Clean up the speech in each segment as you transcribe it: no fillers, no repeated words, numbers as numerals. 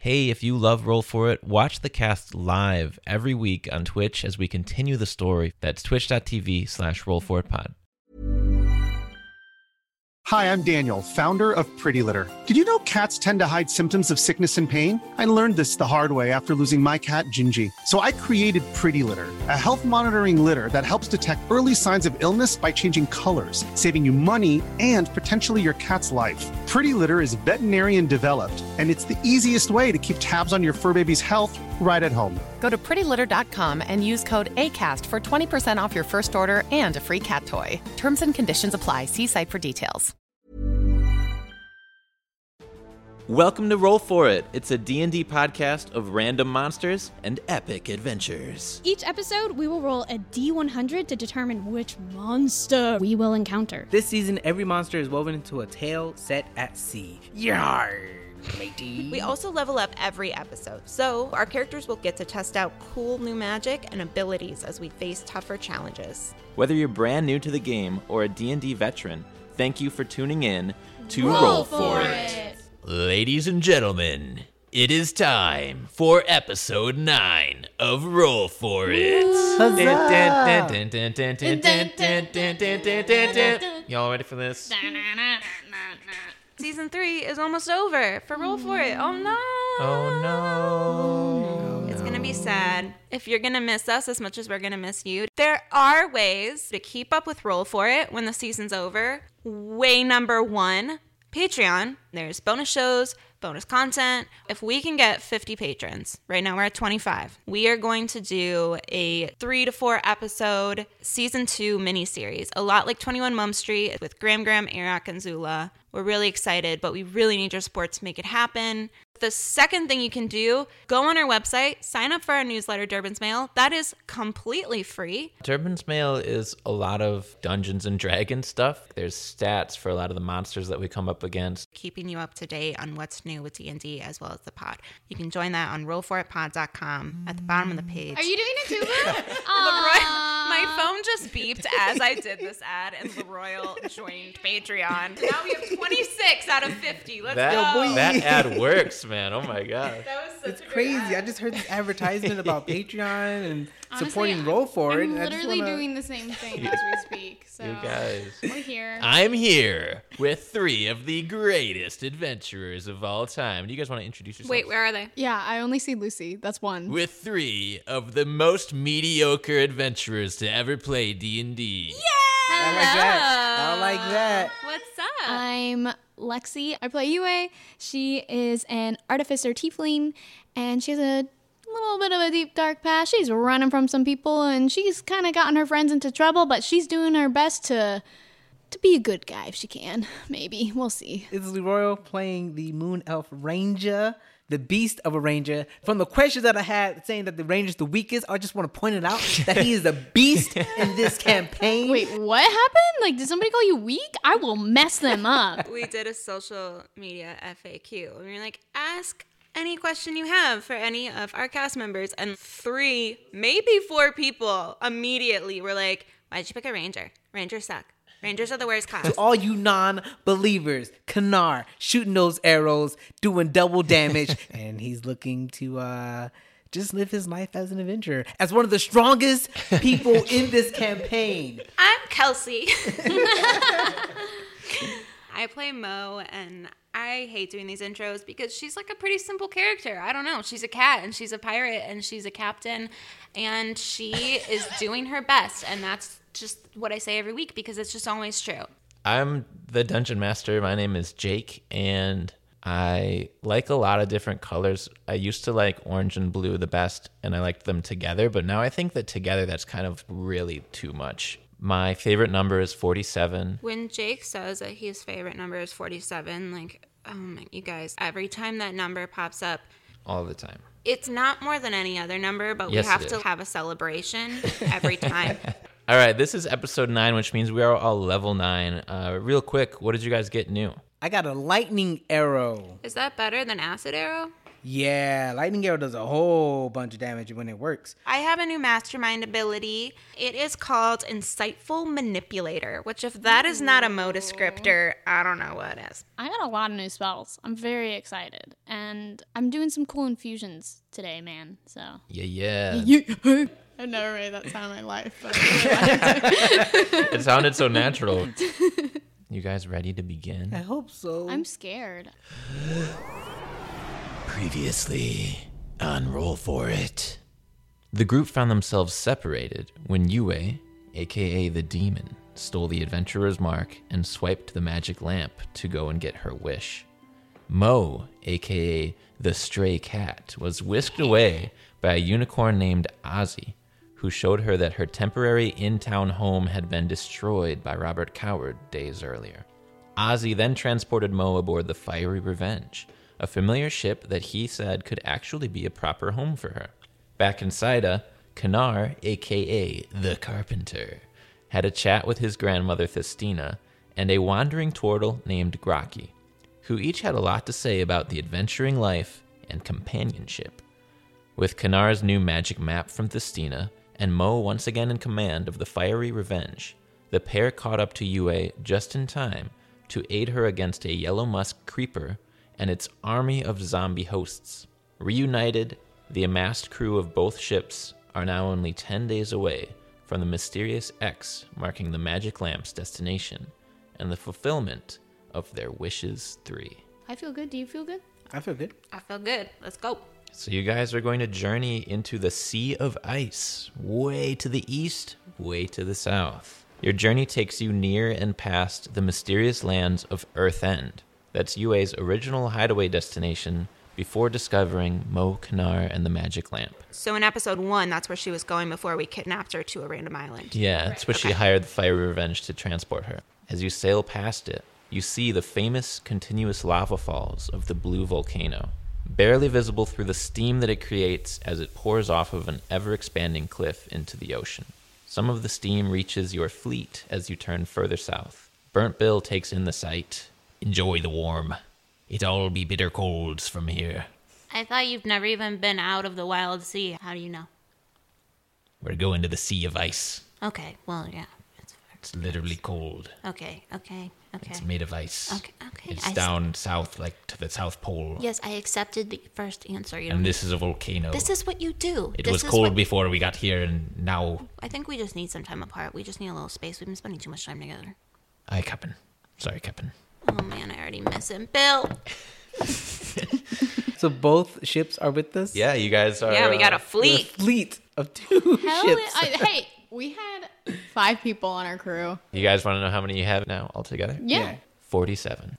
Hey, if you love Roll For It, watch the cast live every week on Twitch as we continue the story. That's twitch.tv/rollforitpod. Hi, I'm Daniel, founder of Pretty Litter. Did you know cats tend to hide symptoms of sickness and pain? I learned this the hard way after losing my cat, Gingy. So I created Pretty Litter, a health monitoring litter that helps detect early signs of illness by changing colors, saving you money and potentially your cat's life. Pretty Litter is veterinarian developed, and it's the easiest way to keep tabs on your fur baby's health right at home. Go to prettylitter.com and use code ACAST for 20% off your first order and a free cat toy. Terms and conditions apply. See site for details. Welcome to Roll For It. It's a D&D podcast of random monsters and epic adventures. Each episode, we will roll a D100 to determine which monster we will encounter. This season, every monster is woven into a tale set at sea. Yarr, matey. We also level up every episode, so our characters will get to test out cool new magic and abilities as we face tougher challenges. Whether you're brand new to the game or a D&D veteran, thank you for tuning in to Roll For It. Ladies and gentlemen, it is time for episode 9 of Roll For It. Y'all ready for this? Season 3 is almost over for Roll For It. Oh no! Oh no! It's gonna be sad if you're gonna miss us as much as we're gonna miss you. There are ways to keep up with Roll For It when the season's over. Way number 1, Patreon. There's bonus shows, bonus content. If we can get 50 patrons, right now we're at 25, we are going to do a 3 to 4 episode season 2 miniseries, a lot like 21 Mum Street with Graham, Arak, and Zula. We're really excited, but we really need your support to make it happen. The second thing you can do, go on our website, sign up for our newsletter, Durbin's Mail. That is completely free. Durbin's Mail is a lot of Dungeons and Dragons stuff. There's stats for a lot of the monsters that we come up against. Keeping you up to date on what's new with D&D as well as the pod. You can join that on rollforitpod.com at the bottom of the page. Are you doing it too, Boo? Leroy, my phone just beeped as I did this ad, and Leroy joined Patreon. Now we have 26 out of 50. Let's go. That ad works, man. Oh my god. That was such It's a crazy. Good ad. I just heard this advertisement about Patreon and Honestly, supporting Roll For It. I'm and I just literally wanna- doing the same thing as we speak. So You guys. we're here. I'm here with 3 of the greatest adventurers of all time. Do you guys want to introduce yourselves? Wait, where are they? Yeah, I only see Lucy. That's one. With 3 of the most mediocre adventurers to ever play D&D. I don't like that. I don't like that. What's up? I'm Lexi. I play Yue. She is an artificer tiefling, and she has a little bit of a deep, dark past. She's running from some people, and she's kind of gotten her friends into trouble, but she's doing her best to be a good guy if she can. Maybe. We'll see. It's Leroy playing the Moon Elf Ranger, the beast of a ranger. From the questions that I had saying that the ranger's the weakest, I just want to point it out that he is the beast in this campaign. Wait, what happened? Like, did somebody call you weak? I will mess them up. We did a social media FAQ. We were like, ask any question you have for any of our cast members. And 3, maybe 4 people immediately were like, why'd you pick a ranger? Rangers suck. Rangers are the worst class. To all you non-believers, Kanar shooting those arrows, doing double damage, and he's looking to just live his life as an adventurer, as one of the strongest people in this campaign. I'm Kelsey. I play Mo, and I hate doing these intros because she's like a pretty simple character. I don't know. She's a cat, and she's a pirate, and she's a captain, and she is doing her best, and that's just what I say every week because it's just always true. I'm the Dungeon Master. My name is Jake, and I like a lot of different colors. I used to like orange and blue the best, and I liked them together, but now I think that together that's kind of really too much. My favorite number is 47. When Jake says that his favorite number is 47, like, oh my, you guys, every time that number pops up, All the time. it's not more than any other number, but Yes, we have it to is. have a celebration every time. All right, this is episode 9, which means we are all level 9. Real quick, what did you guys get new? I got a lightning arrow. Is that better than acid arrow? Yeah, lightning arrow does a whole bunch of damage when it works. I have a new mastermind ability. It is called Insightful Manipulator, which if that is not a mode descriptor, I don't know what is. I got a lot of new spells. I'm very excited. And I'm doing some cool infusions today, man. So. Yeah. I've never made that sound in my life. But It sounded so natural. You guys ready to begin? I hope so. I'm scared. Previously on Roll For It. The group found themselves separated when Yue, aka the demon, stole the adventurer's mark and swiped the magic lamp to go and get her wish. Mo, aka the stray cat, was whisked away by a unicorn named Ozzy, who showed her that her temporary in-town home had been destroyed by Robert Coward days earlier. Ozzy then transported Mo aboard the Fiery Revenge, a familiar ship that he said could actually be a proper home for her. Back in Saida, Kanar, aka the Carpenter, had a chat with his grandmother Thestina and a wandering turtle named Graki, who each had a lot to say about the adventuring life and companionship. With Kanar's new magic map from Thestina, and Mo once again in command of the Fiery Revenge, the pair caught up to Yue just in time to aid her against a yellow musk creeper and its army of zombie hosts. Reunited, the amassed crew of both ships are now only 10 days away from the mysterious X marking the magic lamp's destination and the fulfillment of their wishes 3. I feel good. Do you feel good? I feel good. I feel good. Let's go. So you guys are going to journey into the Sea of Ice, way to the east, way to the south. Your journey takes you near and past the mysterious lands of Earth End. That's Yue's original hideaway destination before discovering Mo, Kanar, and the magic lamp. So in episode 1, that's where she was going before we kidnapped her to a random island. Yeah, that's what she hired the Fiery Revenge to transport her. As you sail past it, you see the famous continuous lava falls of the blue volcano, barely visible through the steam that it creates as it pours off of an ever-expanding cliff into the ocean. Some of the steam reaches your fleet as you turn further south. Burnt Bill takes in the sight. Enjoy the warm. It all be bitter colds from here. I thought you've never even been out of the wild sea. How do you know? We're going to the Sea of Ice. Okay, well, yeah. It's literally cold. Okay. It's made of ice. Okay. It's down south, like to the South Pole. Yes, I accepted the first answer. And this is a volcano. This is what you do. It was cold before we got here, and now... I think we just need some time apart. We just need a little space. We've been spending too much time together. Aye, Captain. Sorry, Captain. Oh, man, I already miss him. Bill! So both ships are with us? Yeah, you guys are... Yeah, we got a A fleet. fleet of 2 ships. Hey, we had 5 people on our crew. You guys want to know how many you have now altogether? Yeah. 47.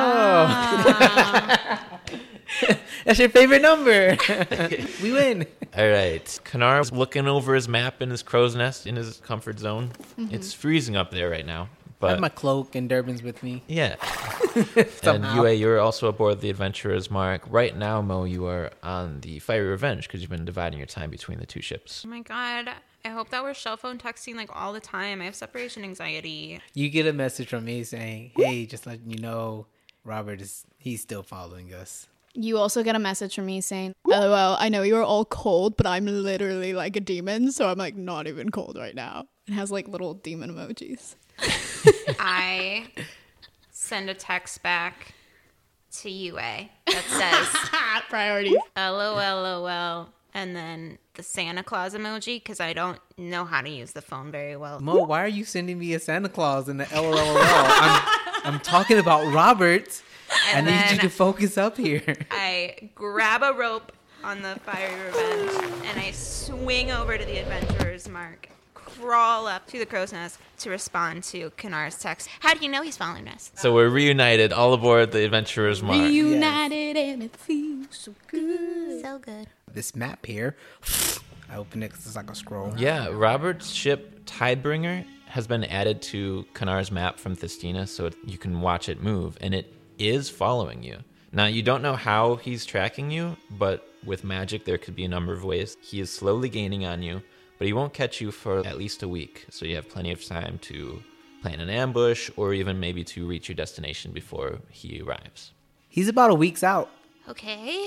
That's your favorite number. We win. All right. Kanar's looking over his map in his crow's nest in his comfort zone. Mm-hmm. It's freezing up there right now. I have But my cloak and Durbin's with me. yeah. And Somehow. Yue, you're also aboard the Adventurer's Mark. Right now, Mo, you are on the Fiery Revenge because you've been dividing your time between the 2 ships. Oh, my God. I hope that we're cell phone texting, like, all the time. I have separation anxiety. You get a message from me saying, hey, just letting you know, Robert he's still following us. You also get a message from me saying, LOL, I know you're all cold, but I'm literally like a demon, so I'm like not even cold right now. It has like little demon emojis. I send a text back to Yue that says, Priorities. LOL, and then the Santa Claus emoji, because I don't know how to use the phone very well. Mo, why are you sending me a Santa Claus in the LOL? I'm talking about Robert. And I need you then to focus up here. I grab a rope on the Fiery Revenge, and I swing over to the Adventurer's Mark, crawl up to the crow's nest to respond to Kanar's text. How do you know he's following us? So we're reunited, all aboard the Adventurer's Mark. Reunited and it feels so good. So good. This map here, I open it 'cause it's like a scroll. Yeah, Robert's ship Tidebringer has been added to Kanar's map from Thestina, so you can watch it move, and it is following you. Now, you don't know how he's tracking you, but with magic, there could be a number of ways. He is slowly gaining on you, but he won't catch you for at least a week, so you have plenty of time to plan an ambush or even maybe to reach your destination before he arrives. He's about a week's out. Okay.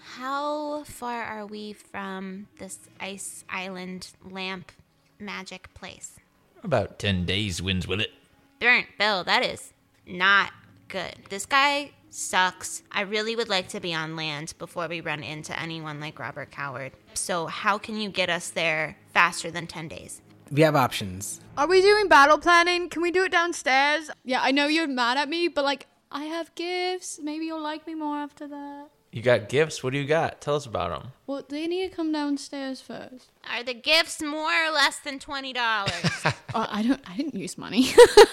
How far are we from this ice island lamp magic place? About 10 days winds with it. Burnt Bill, that is not good. This guy sucks. I really would like to be on land before we run into anyone like Robert Coward. So how can you get us there faster than 10 days? We have options. Are we doing battle planning? Can we do it downstairs? Yeah, I know you're mad at me, but like, I have gifts. Maybe you'll like me more after that. You got gifts? What do you got? Tell us about them. Well, they need to come downstairs first. Are the gifts more or less than $20? I didn't use money.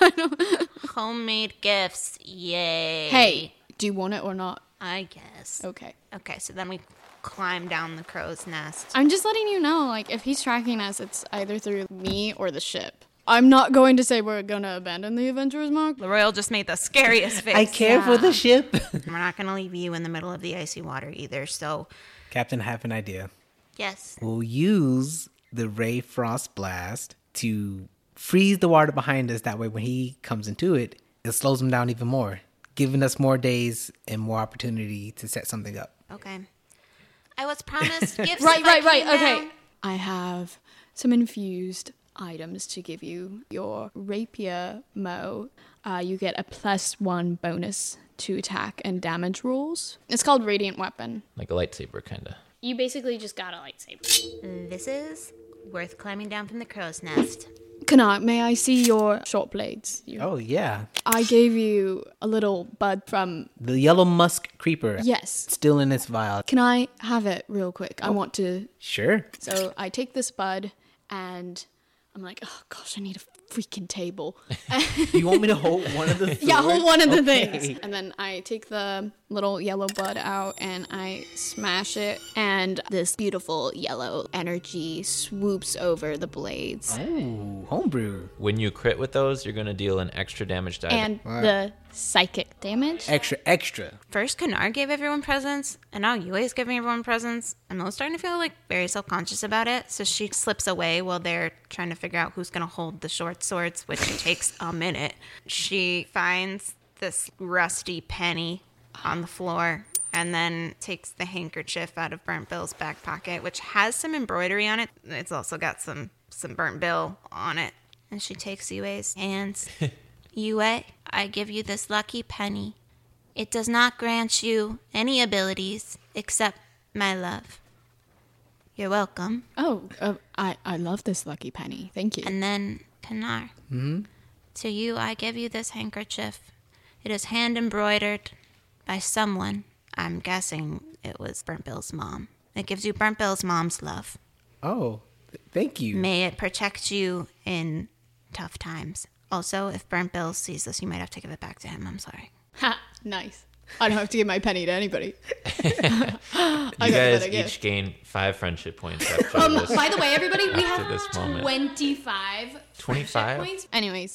Homemade gifts, yay. Hey, do you want it or not? I guess. Okay. Okay, so then we climb down the crow's nest. I'm just letting you know, like, if he's tracking us, it's either through me or the ship. I'm not going to say we're gonna abandon the adventurers, Mark. Royal just made the scariest face. I care for the ship. We're not going to leave you in the middle of the icy water either, so... Captain, I have an idea. Yes. We'll use the Ray Frost Blast to freeze the water behind us. That way, when he comes into it, it slows him down even more, giving us more days and more opportunity to set something up. Okay. I was promised gifts. Right. if I came Okay. down. I have some infused items to give you. Your rapier, Mo, you get a +1 bonus to attack and damage rolls. It's called Radiant Weapon. Like a lightsaber, kind of. You basically just got a lightsaber. This is worth climbing down from the crow's nest. Kanak, may I see your short blades? Oh, yeah. I gave you a little bud from... The yellow musk creeper. Yes. Still in its vial. Can I have it real quick? I want to... Sure. So I take this bud and I'm like, oh gosh, I need a freaking table. You want me to hold one of the swords? Yeah, hold one of the Okay. things. And then I take the little yellow bud out and I smash it. And this beautiful yellow energy swoops over the blades. Ooh, homebrew. When you crit with those, you're going to deal an extra damage die. And the psychic damage. Extra. First, Kanar gave everyone presents, and now Yue is giving everyone presents, and Mo's starting to feel like very self-conscious about it, so she slips away while they're trying to figure out who's going to hold the short swords, which takes a minute. She finds this rusty penny on the floor, and then takes the handkerchief out of Burnt Bill's back pocket, which has some embroidery on it. It's also got some Burnt Bill on it. And she takes Yue's hands. Yue, I give you this lucky penny. It does not grant you any abilities except my love. You're welcome. Oh, I love this lucky penny. Thank you. And then, Kanar, to you I give you this handkerchief. It is hand embroidered by someone. I'm guessing it was Burnt Bill's mom. It gives you Burnt Bill's mom's love. Oh, thank you. May it protect you in tough times. Also, if Burnt Bill sees this, you might have to give it back to him. I'm sorry. Ha, nice. I don't have to give my penny to anybody. You guys each gain 5 friendship points after this. By the way, everybody, we after have this moment. 25 25? points. Anyways,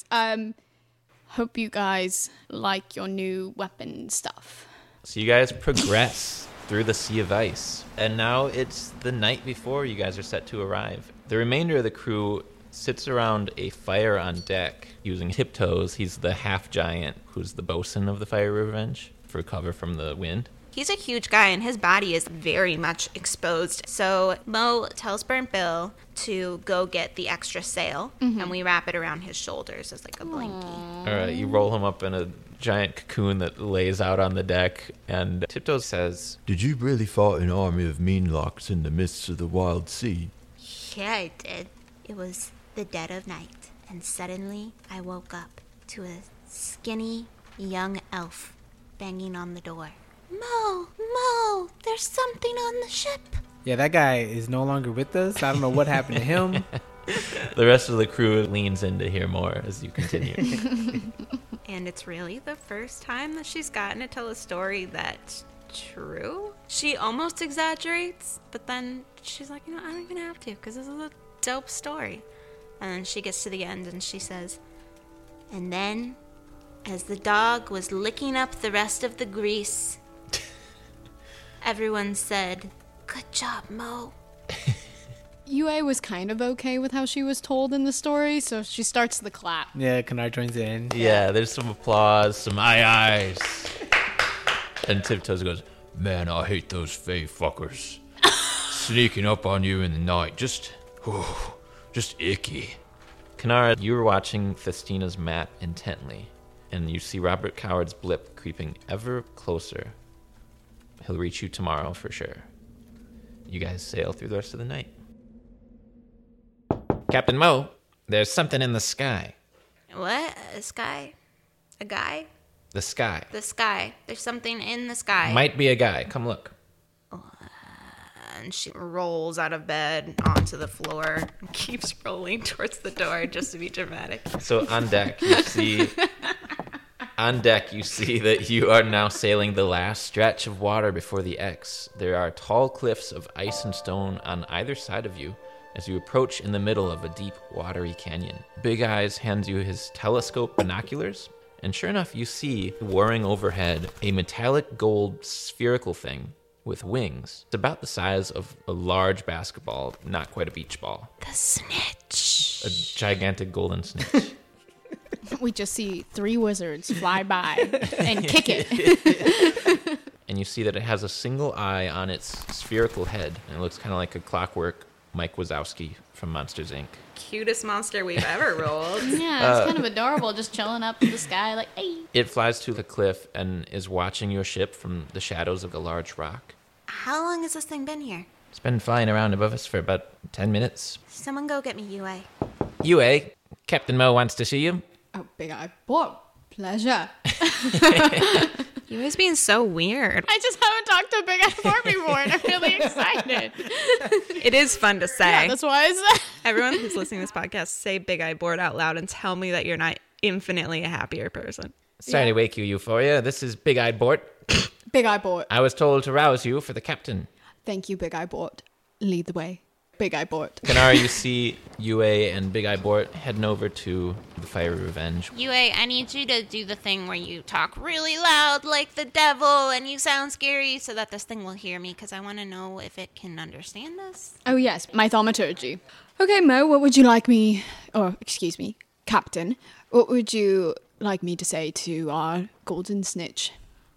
hope you guys like your new weapon stuff. So you guys progress through the Sea of Ice. And now it's the night before you guys are set to arrive. The remainder of the crew sits around a fire on deck using Tiptoes. He's the half-giant who's the bosun of the Fire Revenge for cover from the wind. He's a huge guy, and his body is very much exposed. So Mo tells Burnt Bill to go get the extra sail, and we wrap it around his shoulders as like a blankie. All right, you roll him up in a giant cocoon that lays out on the deck, and Tiptoes says, Did you really fight an army of meanlocks in the midst of the wild sea? Yeah, I did. It was the dead of night, and suddenly I woke up to a skinny young elf banging on the door. Mo, there's something on the ship. Yeah, that guy is no longer with us. I don't know what happened to him. the rest of the crew leans in to hear more as you continue. And it's really the first time that she's gotten to tell a story that's true. She almost exaggerates, but then she's like, I don't even have to, because this is a dope story. And then she gets to the end and she says, and then, as the dog was licking up the rest of the grease, everyone said, good job, Mo. Yue was kind of okay with how she was told in the story, so she starts the clap. Yeah, Kanar joins in. Yeah, there's some applause, some aye ayes. And Tiptoes goes, Man, I hate those Fae fuckers. Sneaking up on you in the night. Just icky. Kanara, you were watching Festina's map intently, and you see Robert Coward's blip creeping ever closer. He'll reach you tomorrow for sure. You guys sail through the rest of the night. Captain Mo, there's something in the sky. What? A sky? A guy? The sky. The sky. There's something in the sky. Might be a guy. Come look. And she rolls out of bed onto the floor and keeps rolling towards the door just to be dramatic. So on deck, you see that you are now sailing the last stretch of water before the X. There are tall cliffs of ice and stone on either side of you as you approach in the middle of a deep, watery canyon. Big Eyes hands you his telescope binoculars, and sure enough, you see, whirring overhead, a metallic gold spherical thing with wings. It's about the size of a large basketball, not quite a beach ball. The snitch. A gigantic golden snitch. We just see 3 wizards fly by and kick it. And you see that it has a single eye on its spherical head, and it looks kind of like a clockwork Mike Wazowski from Monsters, Inc. Cutest monster we've ever rolled. Yeah, it's kind of adorable, just chilling up in the sky like, hey. It flies to the cliff and is watching your ship from the shadows of a large rock. How long has this thing been here? It's been flying around above us for about 10 minutes. Someone go get me UA. UA, Captain Mo wants to see you. Oh, Big Eye Boy, pleasure. UA's being so weird. I just haven't talked to Big Eye Boy before, and I'm really excited. It is fun to say. Yeah, that's why I said. Everyone who's listening to this podcast, say Big Eye Board out loud and tell me that you're not infinitely a happier person. Sorry to wake you, Euphoria. This is Big-Eyed Bort. Big Eye Boy. I was told to rouse you for the captain. Thank you, Big Eye Boy. Lead the way. Big Eye Boy. Kanara, you see UA and Big Eye Bort heading over to the Fiery Revenge. UA, I need you to do the thing where you talk really loud like the devil and you sound scary so that this thing will hear me, because I want to know if it can understand this. Oh, yes, my thaumaturgy. Okay, Mo, what would you like me, Captain, what would you like me to say to our golden snitch?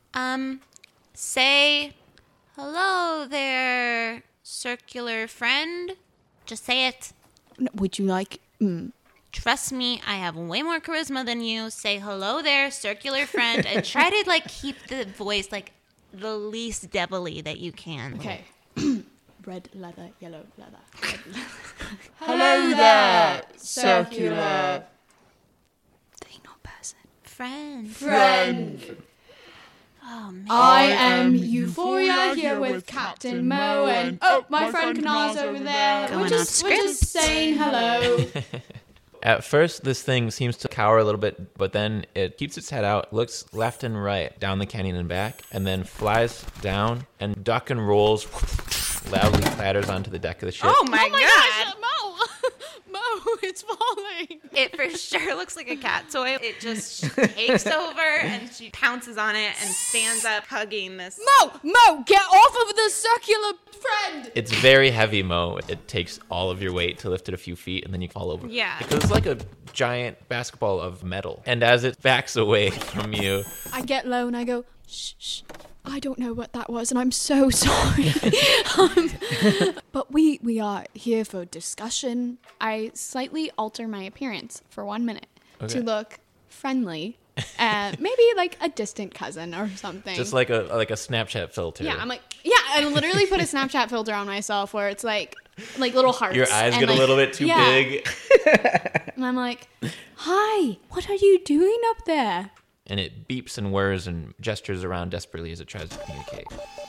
Say, hello there, circular friend. Just say it. Would you like... Trust me, I have way more charisma than you. Say hello there, circular friend, and try to keep the voice the least devilly that you can. Okay. Red leather, yellow leather. Red leather. Hello there, circular Thing or person. Friend. friend. Oh, man. I am Euphoria here with Captain Mo and... Oh, my friend Kanar's over there. Going We're just saying hello. At first, this thing seems to cower a little bit, but then it keeps its head out, looks left and right, down the canyon and back, and then flies down and duck and rolls, loudly clatters onto the deck of the ship. Oh my god. Gosh, Mo, it's falling. It for sure looks like a cat toy. It just takes over and she pounces on it and stands up hugging this. Mo, get off of the circular friend. It's very heavy, Mo. It takes all of your weight to lift it a few feet, and then you fall over. Yeah. Because it's like a giant basketball of metal. And as it backs away from you... I get low and I go, shh. I don't know what that was, and I'm so sorry. But we are here for discussion. I slightly alter my appearance for 1 minute to look friendly. Maybe like a distant cousin or something. Just like a Snapchat filter. Yeah, I literally put a Snapchat filter on myself where it's like little hearts. Your eyes and get a little bit too big. And I'm like, hi, what are you doing up there? And it beeps and whirs and gestures around desperately as it tries to communicate.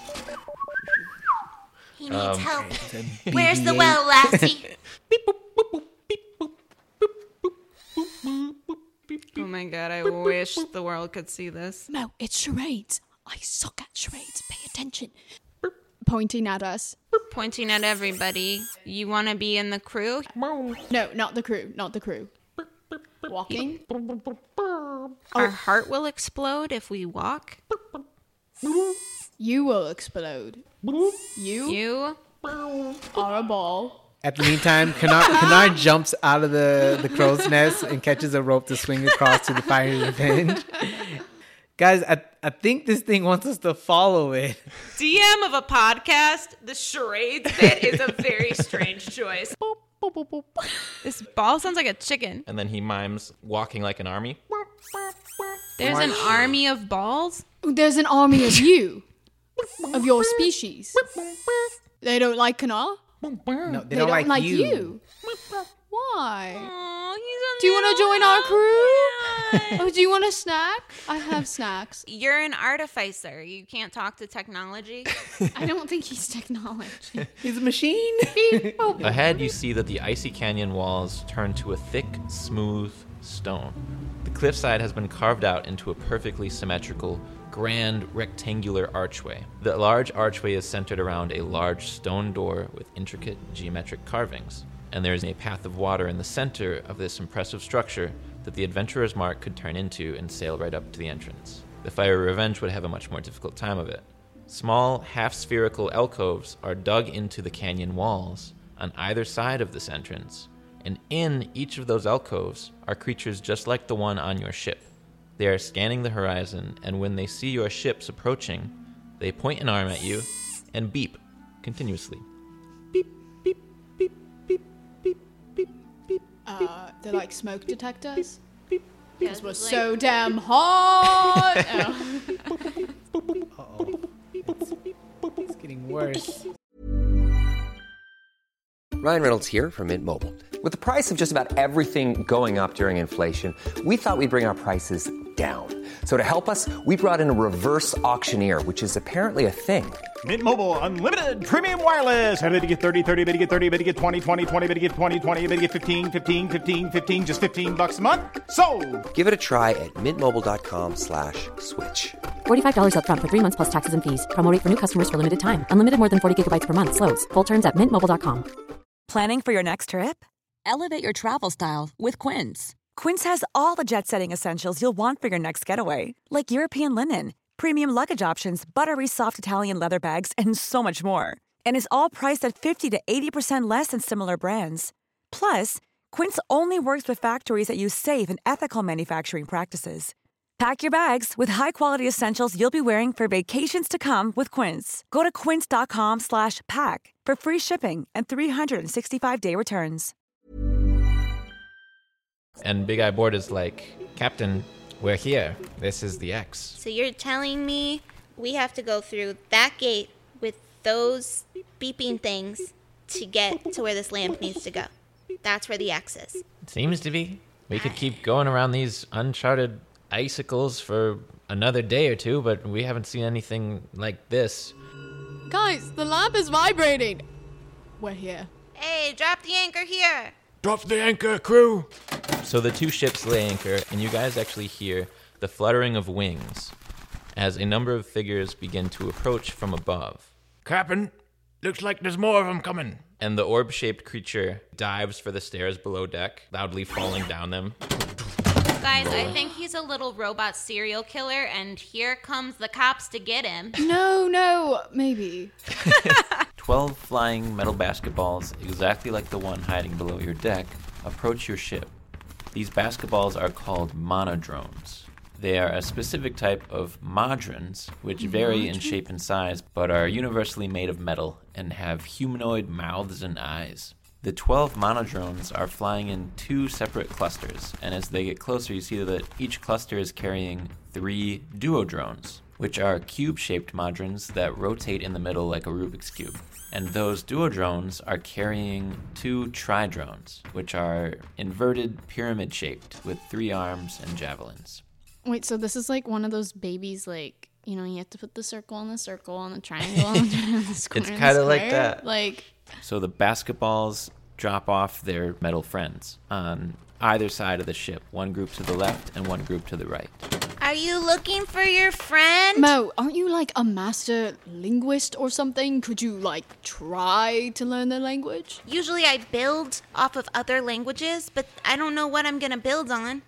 He needs help. Where's the well, lassie? Oh my god, I wish the world could see this. Mo, it's charades. I suck at charades. Pay attention. Pointing at us. Pointing at everybody. You want to be in the crew? No, not the crew. Walking. Our heart will explode if we walk. You will explode. You are a ball. At the meantime, Kanar jumps out of the crow's nest and catches a rope to swing across to the Fiery Revenge. Guys, I think this thing wants us to follow it. DM of a podcast, the charades bit is a very strange choice. This ball sounds like a chicken. And then he mimes walking like an army. There's an army of balls? There's an army of you, of your species. They don't like Kanar? No, They don't like you. you. Why? Oh, he's Do you want to join our crew? Oh, do you want a snack? I have snacks. You're an artificer. You can't talk to technology. I don't think he's technology. He's a machine. Ahead, you see that the icy canyon walls turn to a thick, smooth stone. The cliffside has been carved out into a perfectly symmetrical, grand rectangular archway. The large archway is centered around a large stone door with intricate geometric carvings, and there is a path of water in the center of this impressive structure that the adventurer's mark could turn into and sail right up to the entrance. The Fiery Revenge would have a much more difficult time of it. Small, half-spherical alcoves are dug into the canyon walls on either side of this entrance, and in each of those alcoves are creatures just like the one on your ship. They are scanning the horizon, and when they see your ships approaching, they point an arm at you and beep continuously. Beep, beep, beep, beep, beep, beep, beep. They're like smoke detectors. Beep, Because we're so damn hot. It's getting worse. Ryan Reynolds here from Mint Mobile. With the price of just about everything going up during inflation, we thought we'd bring our prices down. So to help us, we brought in a reverse auctioneer, which is apparently a thing. Mint Mobile Unlimited Premium Wireless. How to get 30, 30, bit to get 30, bit to get 20, 20, 20, bit to get 20, 20, bit to get 15, 15, 15, 15, just $15 a month? Sold! Give it a try at mintmobile.com/switch. $45 up front for 3 months plus taxes and fees. Promo rate for new customers for limited time. Unlimited more than 40 gigabytes per month. Slows full terms at mintmobile.com. Planning for your next trip? Elevate your travel style with Quince. Quince has all the jet-setting essentials you'll want for your next getaway, like European linen, premium luggage options, buttery soft Italian leather bags, and so much more. And is all priced at 50 to 80% less than similar brands. Plus, Quince only works with factories that use safe and ethical manufacturing practices. Pack your bags with high-quality essentials you'll be wearing for vacations to come with Quince. Go to quince.com/pack for free shipping and 365-day returns. And Big Eye Board is like, Captain, we're here. This is the X. So you're telling me we have to go through that gate with those beeping things to get to where this lamp needs to go. That's where the X is. It seems to be. We could keep going around these uncharted icicles for another day or two, but we haven't seen anything like this. Guys, the lamp is vibrating. We're here. Hey, drop the anchor here. Drop the anchor, crew! So the two ships lay anchor, and you guys actually hear the fluttering of wings as a number of figures begin to approach from above. Captain, looks like there's more of them coming. And the orb-shaped creature dives for the stairs below deck, loudly falling down them. Guys, I think he's a little robot serial killer, and here comes the cops to get him. No, maybe. 12 flying metal basketballs, exactly like the one hiding below your deck, approach your ship. These basketballs are called monodrones. They are a specific type of modrons, which vary in shape and size, but are universally made of metal and have humanoid mouths and eyes. The 12 monodrones are flying in 2 separate clusters, and as they get closer, you see that each cluster is carrying 3 duodrones, which are cube-shaped modrons that rotate in the middle like a Rubik's Cube. And those duodrones are carrying 2 tridrones, which are inverted pyramid-shaped with 3 arms and javelins. Wait, so this is like one of those babies, like, you know, you have to put the circle on the circle and the triangle on the square. It's kind of like that. Like, so the basketballs drop off their metal friends on either side of the ship, one group to the left and one group to the right. Are you looking for your friend? Mo, aren't you like a master linguist or something? Could you like try to learn their language? Usually I build off of other languages, but I don't know what I'm gonna build on.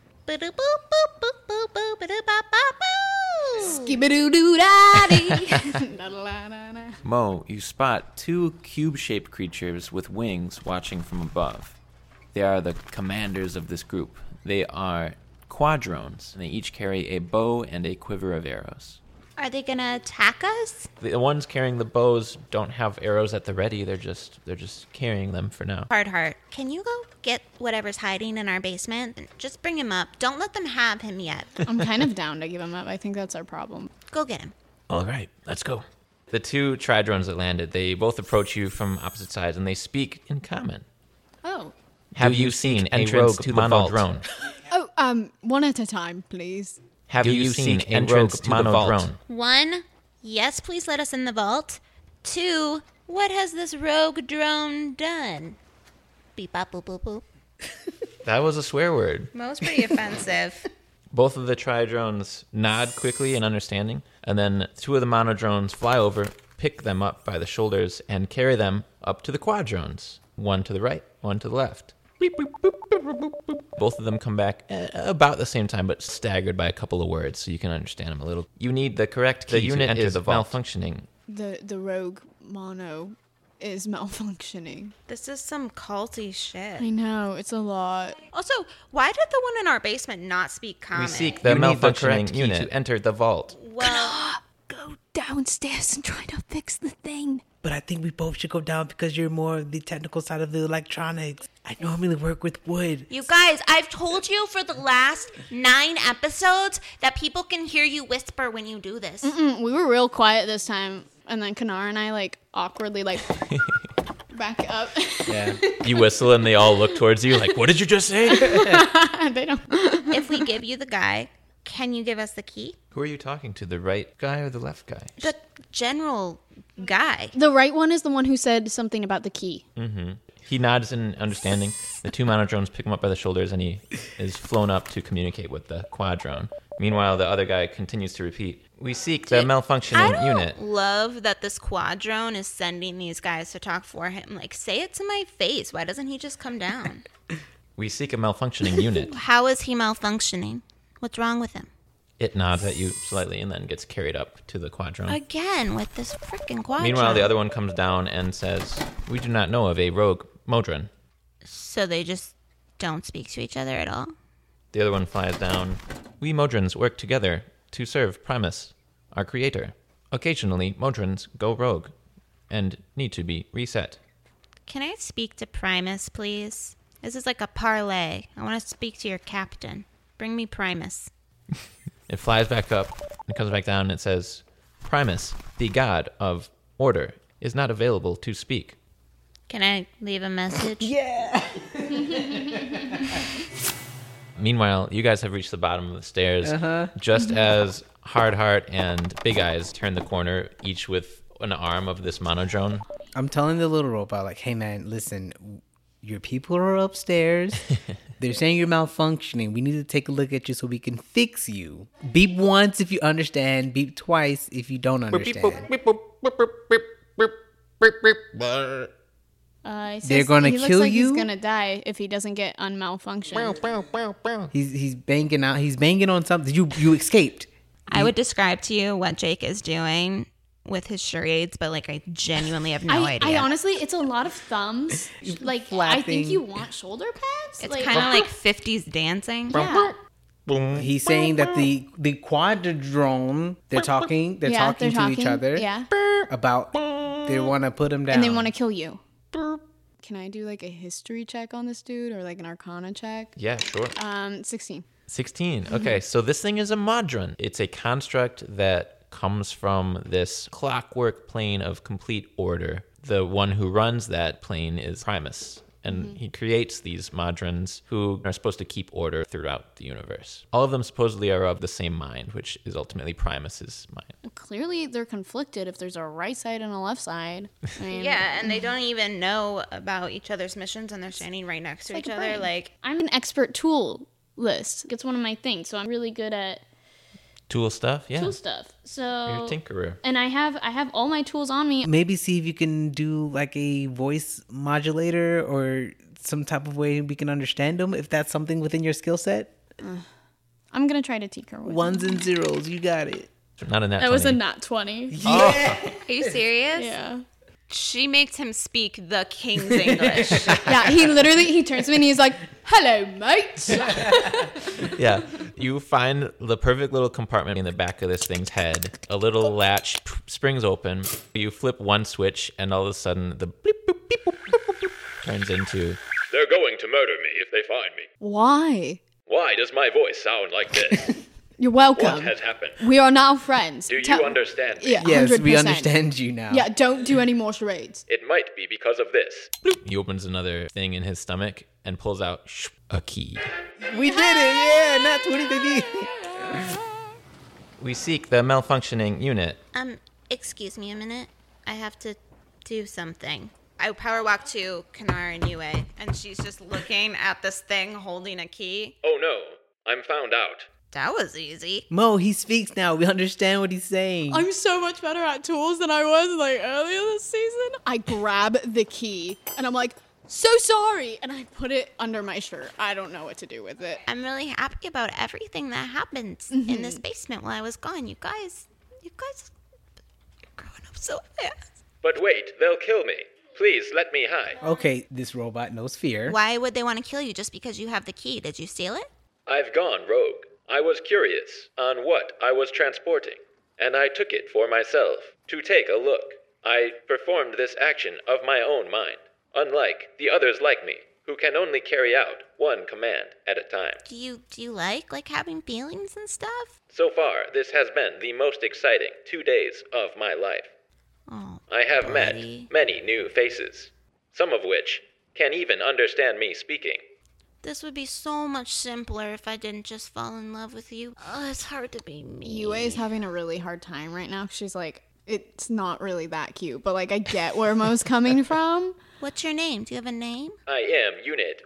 Skibidoo-doo-daddy. Mo, you spot 2 cube-shaped creatures with wings watching from above. They are the commanders of this group. They are quadrones, and they each carry a bow and a quiver of arrows. Are they gonna attack us? The ones carrying the bows don't have arrows at the ready. They're just carrying them for now. Hardheart, can you go get whatever's hiding in our basement? And just bring him up. Don't let them have him yet. I'm kind of down to give him up. I think that's our problem. Go get him. All right, let's go. The two tridrones that landed, they both approach you from opposite sides, and they speak in common. Oh. Have you seen entrance to the monodrone? Oh, one at a time, please. Have you seen entrance to the vault? 1, yes, please let us in the vault. 2, what has this rogue drone done? Beep, bop, boop, boop, boop. That was a swear word. That was pretty offensive. Both of the tridrones nod quickly in understanding, and then two of the monodrones fly over, pick them up by the shoulders, and carry them up to the quadrones. One to the right, one to the left. Both of them come back about the same time, but staggered by a couple of words, so you can understand them a little. You need the correct key. The unit is malfunctioning. The rogue mono is malfunctioning. This is some culty shit. I know, it's a lot. Also, why did the one in our basement not speak common? We seek the malfunctioning unit to enter the vault. Well, go downstairs and try to fix the thing. But I think we both should go down because you're more of the technical side of the electronics. I normally work with wood. You guys, I've told you for the last 9 episodes that people can hear you whisper when you do this. We were real quiet this time. And then Kanar and I, awkwardly, back up. Yeah. You whistle and they all look towards you like, what did you just say? They don't. If we give you the guy, can you give us the key? Who are you talking to, the right guy or the left guy? The general guy. The right one is the one who said something about the key. Mm-hmm. He nods in understanding. The two monodrones pick him up by the shoulders, and he is flown up to communicate with the quadrone. Meanwhile, the other guy continues to repeat, we seek the malfunctioning unit. I love that this quadrone is sending these guys to talk for him. Say it to my face. Why doesn't he just come down? We seek a malfunctioning unit. How is he malfunctioning? What's wrong with him? It nods at you slightly and then gets carried up to the quadrone. Again, with this freaking quadrone. Meanwhile, the other one comes down and says, we do not know of a rogue modron. So they just don't speak to each other at all? The other one flies down. We modrons work together to serve Primus, our creator. Occasionally, modrons go rogue and need to be reset. Can I speak to Primus, please? This is like a parlay. I want to speak to your captain. Bring me Primus. It flies back up and comes back down and it says, Primus, the god of order, is not available to speak. Can I leave a message? Yeah! Meanwhile, you guys have reached the bottom of the stairs. Just as Hardheart and Big Eyes turn the corner, each with an arm of this monodrone. I'm telling the little robot, hey man, listen, your people are upstairs. They're saying you're malfunctioning. We need to take a look at you so we can fix you. Beep once if you understand. Beep twice if you don't understand. They're gonna he kill looks like you. He's gonna die if he doesn't get unmalfunctioned. He's banging out. He's banging on something. You escaped. I would describe to you what Jake is doing with his charades, but I genuinely have no idea. I honestly, it's a lot of thumbs. I think you want shoulder pads. It's kind of like 50s dancing. Yeah. He's saying that the quadrone, they're talking to each other. Yeah. About they want to put him down and they want to kill you. Can I do a history check on this dude or an arcana check? Yeah, sure. 16. 16. Okay, so this thing is a modron. It's a construct that comes from this clockwork plane of complete order. The one who runs that plane is Primus, and he creates these modrons who are supposed to keep order throughout the universe. All of them supposedly are of the same mind, which is ultimately Primus's mind. Well, clearly, they're conflicted if there's a right side and a left side. Yeah, and they don't even know about each other's missions, and they're standing right next to each other. I'm an expert tool list. It's one of my things, so I'm really good at tool stuff. Yeah, tool stuff. So you're a tinkerer, and I have all my tools on me. Maybe see if you can do a voice modulator or some type of way we can understand them. If that's something within your skill set, I'm gonna try to tinker with ones and zeros. You got it. Not a nat 20. That was a nat 20. Yeah. Are you serious? Yeah. She makes him speak the king's English. Yeah, he turns to me and he's like, "Hello, mate." Yeah, you find the perfect little compartment in the back of this thing's head. A little latch springs open. You flip one switch, and all of a sudden, the bleep, boop, beep, boop, boop, boop, turns into... They're going to murder me if they find me. Why? Why does my voice sound like this? You're welcome. What has happened? We are now friends. Do you understand me? Yeah, Yes, 100%. we understand you now. Yeah, don't do any more charades. It might be because of this. He opens another thing in his stomach and pulls out a key. We did it! Yeah, not 20, baby. We seek the malfunctioning unit. Excuse me a minute. I have to do something. I power walk to Kanar and Yue, and she's just looking at this thing holding a key. Oh no, I'm found out. That was easy. Mo, he speaks now. We understand what he's saying. I'm so much better at tools than I was like earlier this season. I grab the key and I'm like, "So sorry," and I put it under my shirt. I don't know what to do with it. I'm really happy about everything that happened in this basement while I was gone. You guys, you're growing up so fast. But wait, they'll kill me. Please let me hide. Okay, this robot knows fear. Why would they want to kill you just because you have the key? Did you steal it? I've gone rogue. I was curious on what I was transporting, and I took it for myself to take a look. I performed this action of my own mind, unlike the others like me, who can only carry out one command at a time. Do you like having feelings and stuff? So far, this has been the most exciting 2 days of my life. Oh, I have met buddy. many new faces, some of which can even understand me speaking. This would be so much simpler if I didn't just fall in love with you. Oh, it's hard to be me. Yue is having a really hard time right now. She's like, it's not really that cute, but like I get where Mo's coming from. What's your name? Do you have a name? I am Unit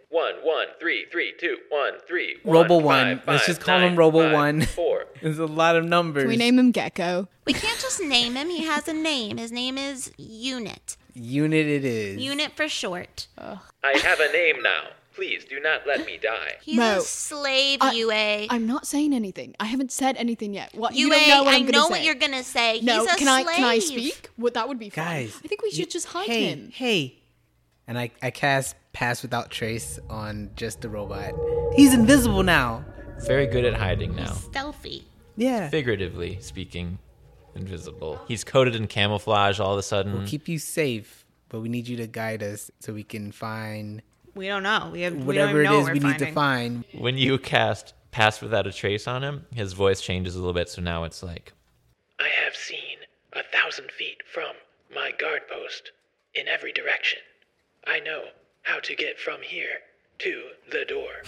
11332131. Robo 1. Let's just call him Robo 1. 4. There's a lot of numbers. Can we name him Gecko? We can't just name him. He has a name. His name is Unit. Unit it is. Unit for short. I have a name now. Please do not let me die. He's Mo, a slave, Yue. I'm not saying anything. I haven't said anything yet. What Yue, you don't know what I I'm gonna know say. what you're gonna say. No, He's a can slave. I speak? What that would be fun. Guys, I think we should just hide hey, him. Hey. And I cast Pass Without Trace on just the robot. He's invisible now. Very good at hiding now. Stealthy. Yeah. Figuratively speaking, invisible. He's coated in camouflage all of a sudden. We'll keep you safe, but we need you to guide us so we can find We don't know. whatever it is we need to find. When you cast Pass Without a Trace on him, his voice changes a little bit, so now it's like, I have seen 1,000 feet from my guard post in every direction. I know how to get from here to the door.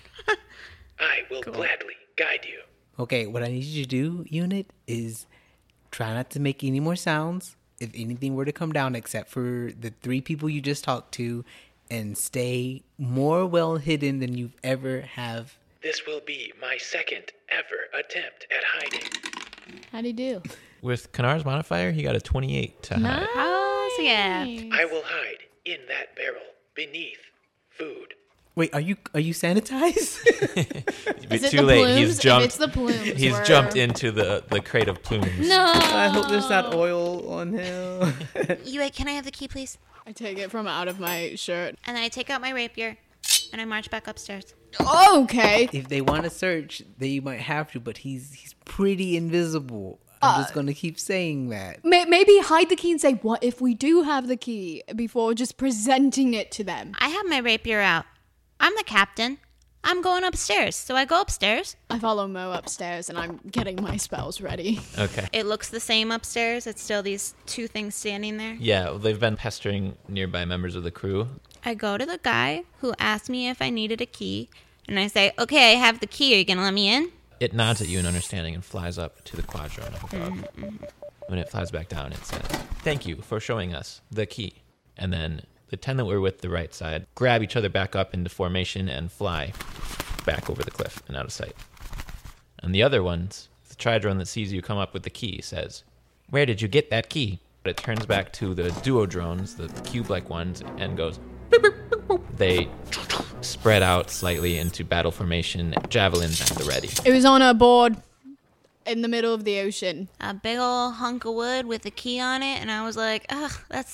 I will gladly guide you. Okay, what I need you to do, Unit, is try not to make any more sounds if anything were to come down except for the 3 people you just talked to, and stay more well hidden than you've ever have. This will be my second ever attempt at hiding. How'd he do? with Kanar's modifier, he got a 28 to hide. Oh, so yeah. I will hide in that barrel beneath food. Wait, are you sanitized? But it too the late. plumes? He's If jumped. it's the plumes, He's we're- jumped into the crate of plumes. No. I hope there's not oil on him. Yue, can I have the key, please? I take it from out of my shirt. And then I take out my rapier, and I march back upstairs. Okay. If they want to search, they might have to, but he's pretty invisible. I'm just gonna keep saying that. Maybe hide the key and say, what if we do have the key, before just presenting it to them. I have my rapier out. I'm the captain. I'm going upstairs, so I go upstairs. I follow Mo upstairs and I'm getting my spells ready. Okay. It looks the same upstairs. It's still these two things standing there. Yeah, they've been pestering nearby members of the crew. I go to the guy who asked me if I needed a key, and I say, okay, I have the key. Are you going to let me in? It nods at you in understanding and flies up to the quadrant up above. When it flies back down, it says, "Thank you for showing us the key." And then the 10 that were with the right side grab each other back up into formation and fly back over the cliff and out of sight. And the other ones, the Tridrone that sees you come up with the key, says, "Where did you get that key?" But it turns back to the duo drones, the cube-like ones, and goes, "Boop, boop, boop, boop." They spread out slightly into battle formation, javelins at the ready. It was on a board in the middle of the ocean. A big old hunk of wood with a key on it, and I was like, ugh, that's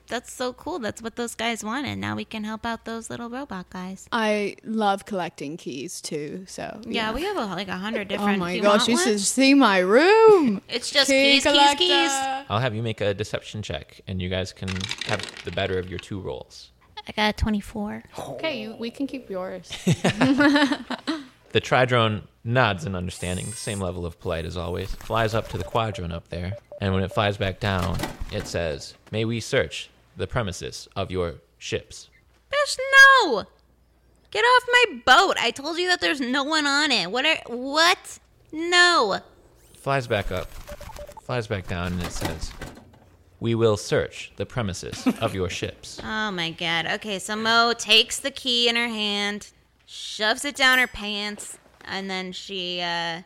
That's so cool. That's what those guys wanted. Now we can help out those little robot guys. I love collecting keys too. So Yeah, we have like 100 different. Oh my you gosh, want you one? should see my room. It's just Key keys. I'll have you make a deception check, and you guys can have the better of your 2 rolls. I got a 24. Okay, we can keep yours. The Tridrone nods in understanding, the same level of polite as always, flies up to the Quadrone up there, and when it flies back down, it says, "May we search the premises of your ships?" Bitch, no! Get off my boat. I told you that there's no one on it. What? No. Flies back up, flies back down, and it says, "We will search the premises of your ships." Oh my god. Okay, so Mo takes the key in her hand, shoves it down her pants, and then she, I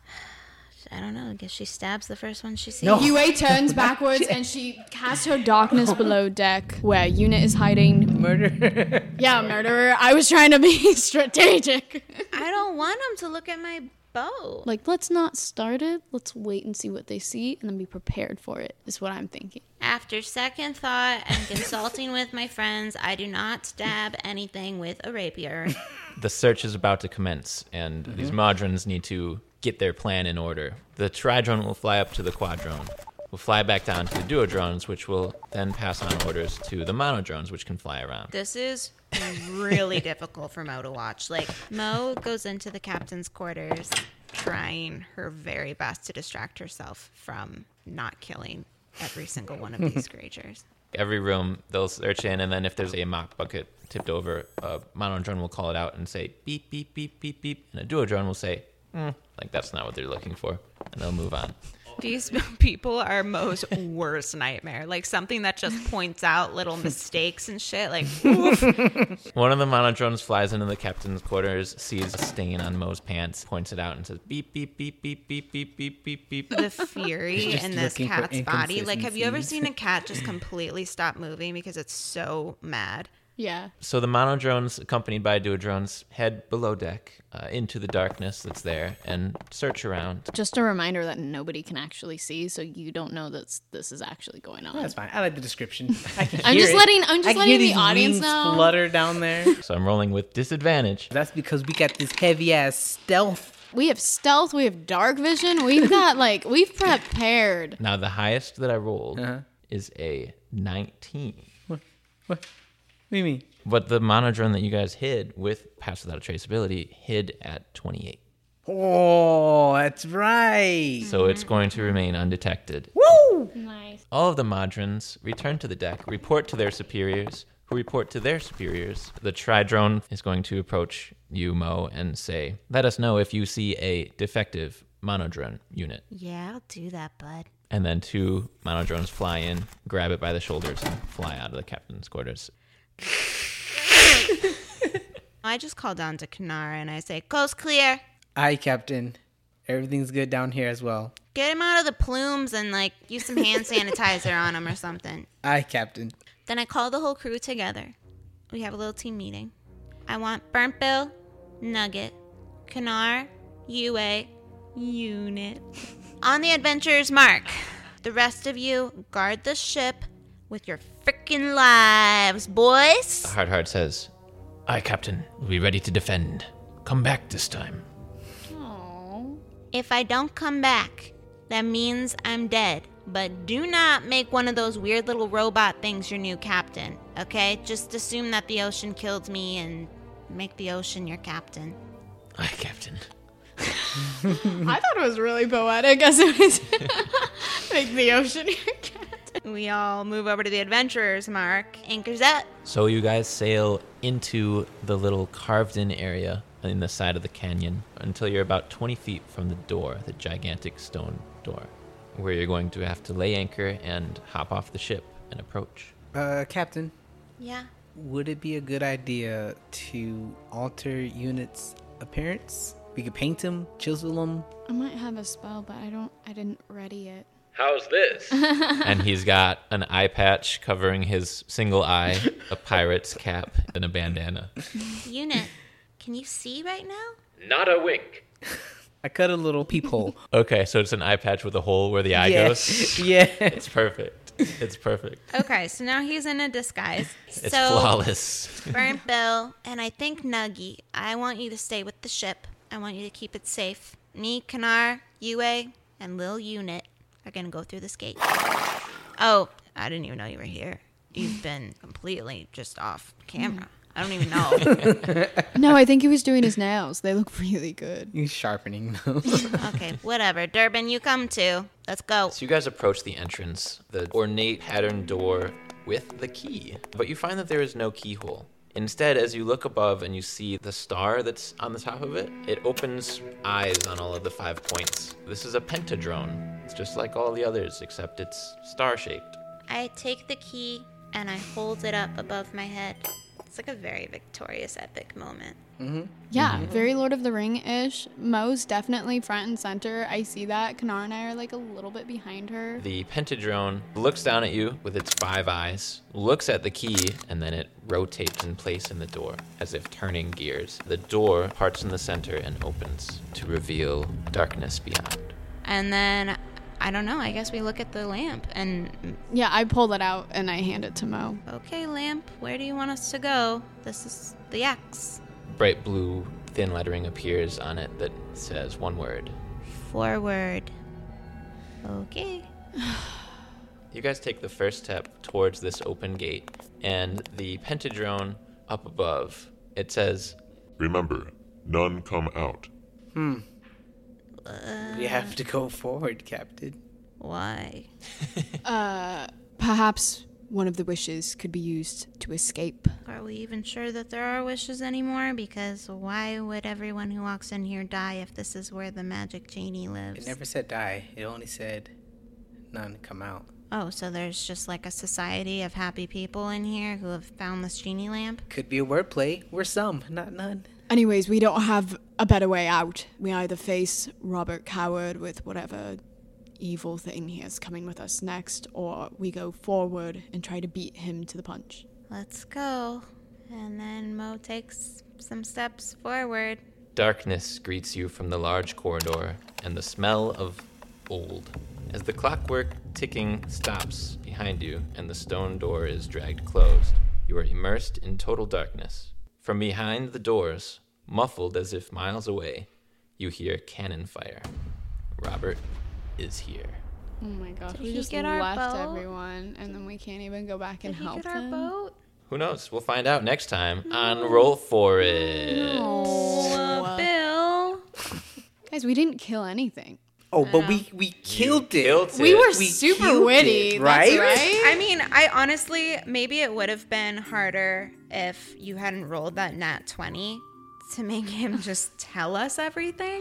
don't know, I guess she stabs the first one she sees. No. Yue turns backwards and she casts her darkness below deck where Unit is hiding. Murderer. Yeah, murderer. I was trying to be strategic. I don't want him to look at my boat. Like, let's not start it. Let's wait and see what they see and then be prepared for it, is what I'm thinking. After second thought and consulting with my friends, I do not stab anything with a rapier. The search is about to commence, and these Modrons need to get their plan in order. The Tridrone will fly up to the Quadrone, will fly back down to the Duodrones, which will then pass on orders to the Monodrones, which can fly around. This is really difficult for Mo to watch. Like, Mo goes into the captain's quarters trying her very best to distract herself from not killing every single one of these creatures. Every room, they'll search in, and then if there's a mop bucket tipped over, a Monodrone will call it out and say, beep, beep, beep, beep, beep, and a Duodrone will say, like that's not what they're looking for, and they'll move on. These people are Mo's worst nightmare. Like, something that just points out little mistakes and shit. Like, oof. One of the Monodrones flies into the captain's quarters, sees a stain on Mo's pants, points it out, and says, beep, beep, beep, beep, beep, beep, beep, beep, beep. The fury Just in this looking for cat's body. Like, have you ever inconsistencies. seen a cat just completely stop moving because it's so mad? Yeah. So the Monodrones, accompanied by Duodrones, head below deck into the darkness that's there and search around. Just a reminder that nobody can actually see, so you don't know that this is actually going on. That's fine. I like the description. I can I'm hear just it. letting I can the hear these audience wings know. flutter down there. So I'm rolling with disadvantage. That's because we got this heavy ass stealth. We have stealth, we have dark vision, we've got we've prepared. Now the highest that I rolled is a 19. What do you mean? But the Monodrone that you guys hid with Pass Without a Traceability hid at 28. Oh, that's right. So it's going to remain undetected. Woo! Nice. All of the Modrons return to the deck, report to their superiors, who report to their superiors. The Tridrone is going to approach you, Mo, and say, "Let us know if you see a defective Monodrone unit." Yeah, I'll do that, bud. And then 2 Monodrones fly in, grab it by the shoulders, and fly out of the captain's quarters. I just call down to Kanara and I say, "Coast clear. Aye, Captain. Everything's good down here as well. Get him out of the plumes and, use some hand sanitizer on him or something." Aye, Captain. Then I call the whole crew together. We have a little team meeting. I want Burnt Bill, Nugget, Kanar, UA, Unit. On the adventurer's mark. The rest of you guard the ship with your frickin' lives, boys. Hard says, "Aye, Captain. We'll be ready to defend. Come back this time." If I don't come back, that means I'm dead. But do not make one of those weird little robot things your new captain, okay? Just assume that the ocean killed me and make the ocean your captain. Aye, Captain. I thought it was really poetic as it was make the ocean your cat. We all move over to the adventurer's mark. Anchors up. So you guys sail into the little carved-in area in the side of the canyon until you're about 20 feet from the door, the gigantic stone door, where you're going to have to lay anchor and hop off the ship and approach. Captain, Yeah. would it be a good idea to alter Unit's appearance? We could paint him, chisel him. I might have a spell, but I didn't ready it. How's this? And he's got an eye patch covering his single eye, a pirate's cap, and a bandana. Unit, can you see right now? Not a wink. I cut a little peephole. Okay, so it's an eye patch with a hole where the eye Yeah. goes? Yeah. It's perfect. It's perfect. Okay, so now he's in a disguise. It's So- flawless. Burnt Bill, and I think Nuggy, I want you to stay with the ship. I want you to keep it safe. Me, Kanar, Yue, and Lil Unit are gonna go through this gate. Oh, I didn't even know you were here. You've been completely just off camera. I don't even know. No, I think he was doing his nails. They look really good. He's sharpening them. Okay, whatever. Durbin, you come too. Let's go. So you guys approach the entrance, the ornate patterned door with the key, but you find that there is no keyhole. Instead, as you look above and you see the star that's on the top of it, it opens eyes on all of the 5 points. This is a pentadrone. It's just like all the others, except it's star-shaped. I take the key and I hold it up above my head. It's like a very victorious, epic moment. Yeah, very Lord of the Ring-ish. Mo's definitely front and center. I see that. Kanar and I are like a little bit behind her. The pentadrone looks down at you with its 5 eyes, looks at the key, and then it rotates in place in the door, as if turning gears. The door parts in the center and opens to reveal darkness beyond. And then, I don't know, I guess we look at the lamp and... Yeah, I pull it out and I hand it to Mo. Okay, lamp, where do you want us to go? This is the X. Bright blue thin lettering appears on it that says one word. Forward. Okay. You guys take the first step towards this open gate, and the pentadrone up above, it says, Remember, none come out. We have to go forward, Captain. Why? Perhaps one of the wishes could be used to escape. Are we even sure that there are wishes anymore? Because why would everyone who walks in here die if this is where the magic genie lives? It never said die. It only said none come out. Oh, so there's just like a society of happy people in here who have found this genie lamp? Could be a wordplay. We're some, not none. Anyways, we don't have a better way out. We either face Robert Coward with whatever evil thing he has coming with us next, or we go forward and try to beat him to the punch. Let's go. And then Mo takes some steps forward. Darkness greets you from the large corridor, and the smell of old. As the clockwork ticking stops behind you and the stone door is dragged closed, you are immersed in total darkness. From behind the doors, muffled as if miles away, you hear cannon fire. Robert is here. Oh my gosh, Did we he just get our left boat? everyone, and then we can't even go back and Did he help get our them. boat? Who knows? We'll find out next time on Roll For It. Bill. Guys, we didn't kill anything. Oh, but we killed it. Killed We it. were We super killed witty, it, right? That's right? I mean, I honestly, maybe it would have been harder if you hadn't rolled that nat 20 to make him just tell us everything.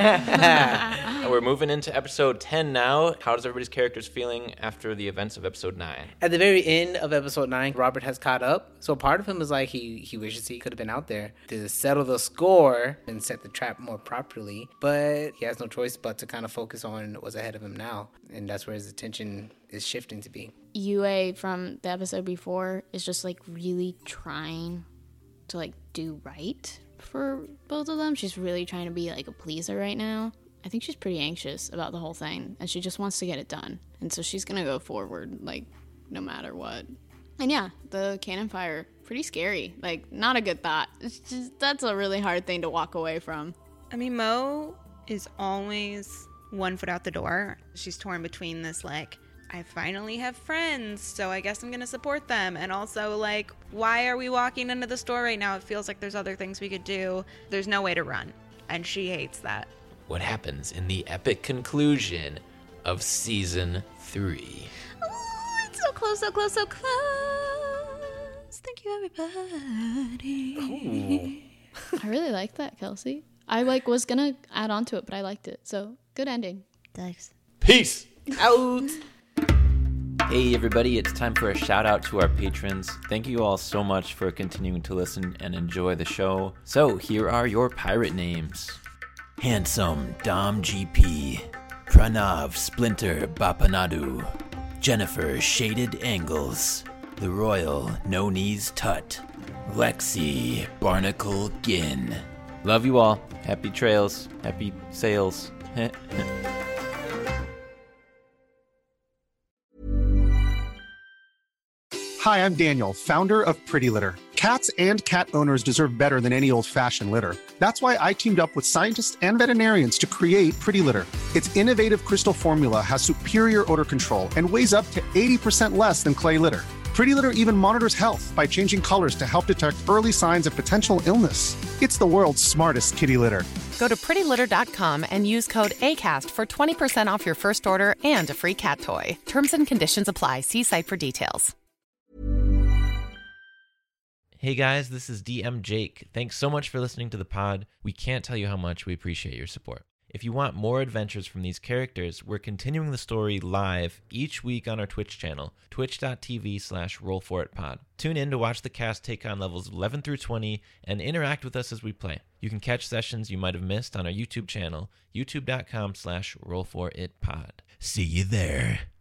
We're moving into episode 10 now. How does everybody's characters feeling after the events of episode 9? At the very end of episode 9, Robert has caught up. So part of him is like he wishes he could have been out there to settle the score and set the trap more properly. But he has no choice but to kind of focus on what's ahead of him now. And that's where his attention is shifting to be. Yue from the episode before is just like really trying to like do right for both of them. She's really trying to be like a pleaser right now. I think she's pretty anxious about the whole thing, and she just wants to get it done. And so she's gonna go forward, like, no matter what. And yeah, the cannon fire, pretty scary. Like, not a good thought. It's just, that's a really hard thing to walk away from. I mean, Mo is always 1 foot out the door. She's torn between this, like, I finally have friends, so I guess I'm going to support them. And also, like, why are we walking into the store right now? It feels like there's other things we could do. There's no way to run. And she hates that. What happens in the epic conclusion of season 3? Oh, it's so close, so close, so close. Thank you, everybody. I really like that, Kelsey. I was gonna add on to it, but I liked it. So, good ending. Thanks. Peace! Out! Hey everybody, it's time for a shout out to our patrons. Thank you all so much for continuing to listen and enjoy the show. So here are your pirate names. Handsome Dom GP, Pranav Splinter Bapanadu, Jennifer Shaded Angles, The Royal No Knees Tut, Lexi Barnacle Ginn. Love you all. Happy trails. Happy sails. Hi, I'm Daniel, founder of Pretty Litter. Cats and cat owners deserve better than any old-fashioned litter. That's why I teamed up with scientists and veterinarians to create Pretty Litter. Its innovative crystal formula has superior odor control and weighs up to 80% less than clay litter. Pretty Litter even monitors health by changing colors to help detect early signs of potential illness. It's the world's smartest kitty litter. Go to prettylitter.com and use code ACAST for 20% off your first order and a free cat toy. Terms and conditions apply. See site for details. Hey guys, this is DM Jake. Thanks so much for listening to the pod. We can't tell you how much we appreciate your support. If you want more adventures from these characters, we're continuing the story live each week on our Twitch channel, twitch.tv/rollforitpod. Tune in to watch the cast take on levels 11 through 20 and interact with us as we play. You can catch sessions you might have missed on our YouTube channel, youtube.com/rollforitpod. See you there.